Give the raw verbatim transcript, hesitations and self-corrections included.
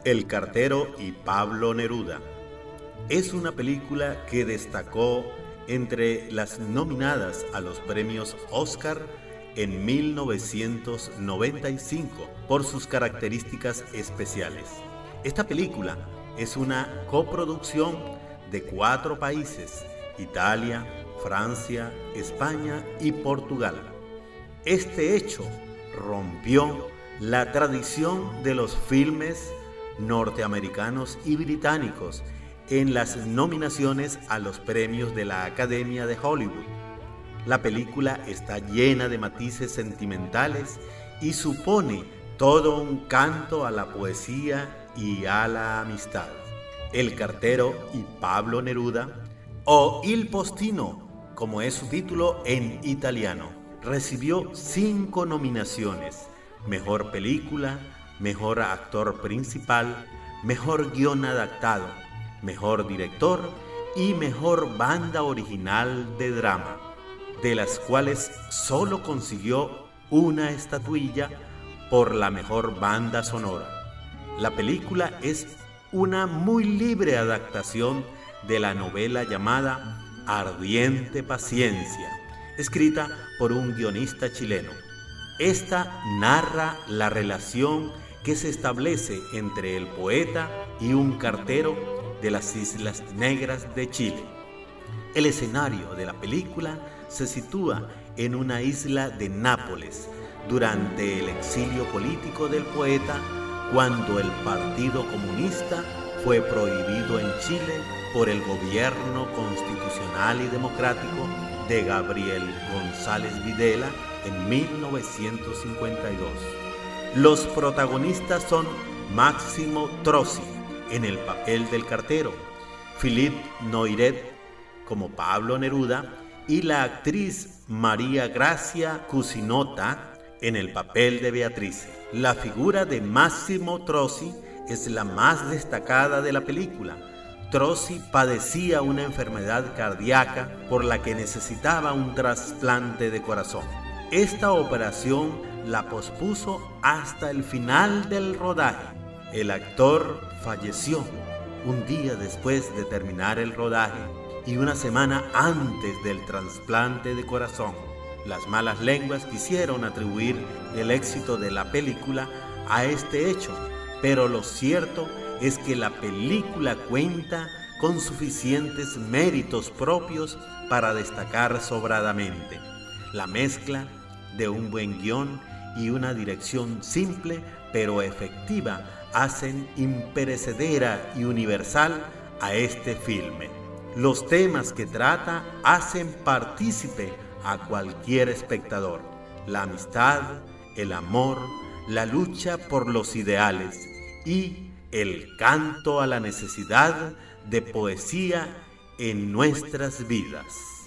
El cartero y Pablo Neruda. Es una película que destacó entre las nominadas a los premios Oscar en mil novecientos noventa y cinco por sus características especiales. Esta película es una coproducción de cuatro países: Italia, Francia, España y Portugal. Este hecho rompió la tradición de los filmes norteamericanos y británicos en las nominaciones a los premios de la Academia de Hollywood. La película está llena de matices sentimentales y supone todo un canto a la poesía y a la amistad. El cartero y Pablo Neruda, o Il Postino, como es su título en italiano, recibió cinco nominaciones: Mejor Película, Mejor Actor Principal, Mejor Guión Adaptado, Mejor Director y Mejor Banda Original de Drama, de las cuales solo consiguió una estatuilla por la Mejor Banda Sonora. La película es una muy libre adaptación de la novela llamada Ardiente Paciencia, escrita por un guionista chileno. Esta narra la relación que se establece entre el poeta y un cartero de las Islas Negras de Chile. El escenario de la película se sitúa en una isla de Nápoles durante el exilio político del poeta, cuando el Partido Comunista fue prohibido en Chile por el gobierno constitucional y democrático de Gabriel González Videla en mil novecientos cincuenta y dos. Los protagonistas son Máximo Trozzi en el papel del cartero, Philippe Noiret como Pablo Neruda y la actriz María Grazia Cucinotta en el papel de Beatrice. La figura de Máximo Trozzi es la más destacada de la película. Trozzi padecía una enfermedad cardíaca por la que necesitaba un trasplante de corazón. Esta operación la pospuso hasta el final del rodaje. El actor falleció un día después de terminar el rodaje y una semana antes del trasplante de corazón. Las malas lenguas quisieron atribuir el éxito de la película a este hecho, pero lo cierto es que la película cuenta con suficientes méritos propios para destacar sobradamente. La mezcla de un buen guión y una dirección simple pero efectiva hacen imperecedera y universal a este filme. Los temas que trata hacen partícipe a cualquier espectador: la amistad, el amor, la lucha por los ideales y el canto a la necesidad de poesía en nuestras vidas.